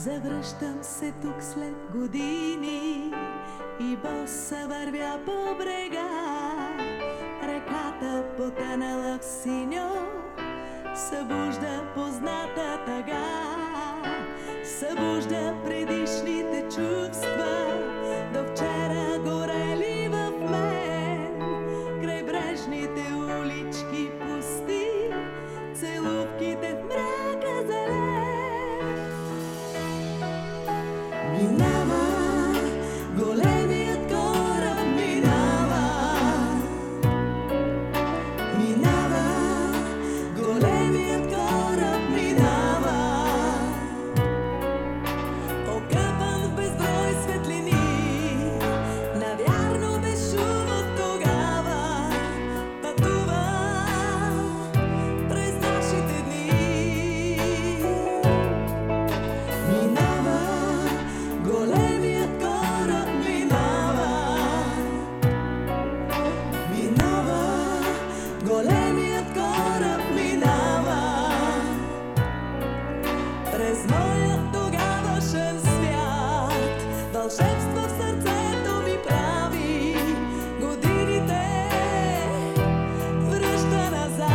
Завръщам се тук след години и боса вървя по брега. Реката потънала в синьо събужда позната тъга. Събужда предишните чувства, до вчера горели в мен. Крайбрежните улички пусти, целувките в мрака зелен. Минава големият кораб, минава. Минава големият кораб, минава. Окъпан в безброй светлини, навярно без шум от тогава. Пътува през нашите дни. Минава големият кораб, минава. Минава големият кораб, минава. През моят тогавашен свят вълшебство в сърцето ми прави. Годините връща назад.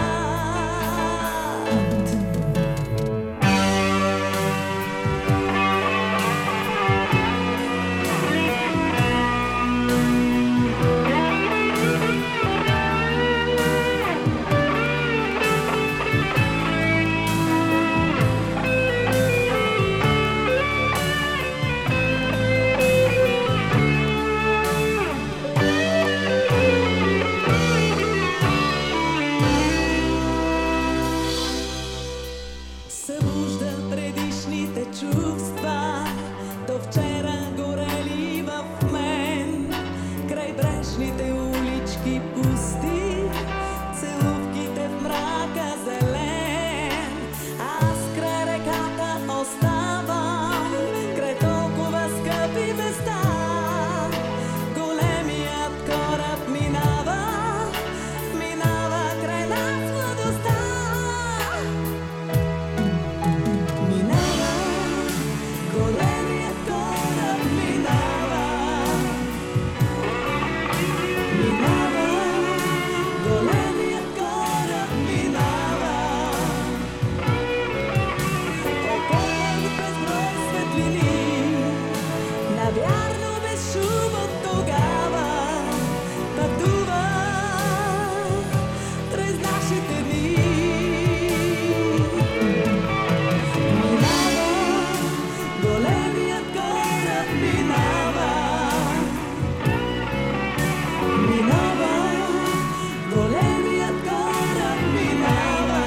Събужда предишните чувства, до вчера горели в мен. Крайбрежните улички пусти, целувките в мрака зелен. Аз край реката оставам, край толкова скъпи места. Големият кораб минава, минава край нас младостта. Минава големият кораб, минава. Минава големият кораб, минава. Около безброй светлини, навярно без шум от тогава. Пътува през нашите дни. Минава големият кораб, минава. Минава големият кораб, минава.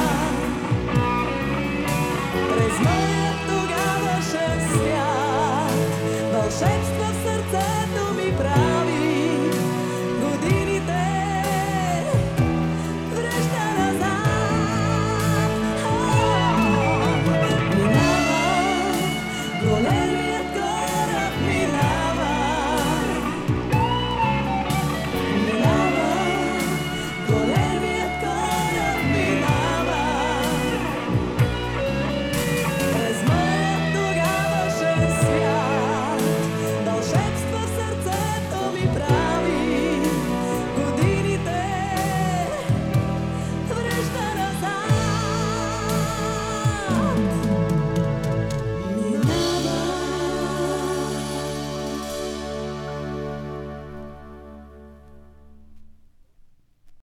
През моят тогавашен свят вълшебство в сърцето ми прави. Годините връща назад. Минава големият кораб, минава. Минава големият кораб, минава. През моят тогавашен свят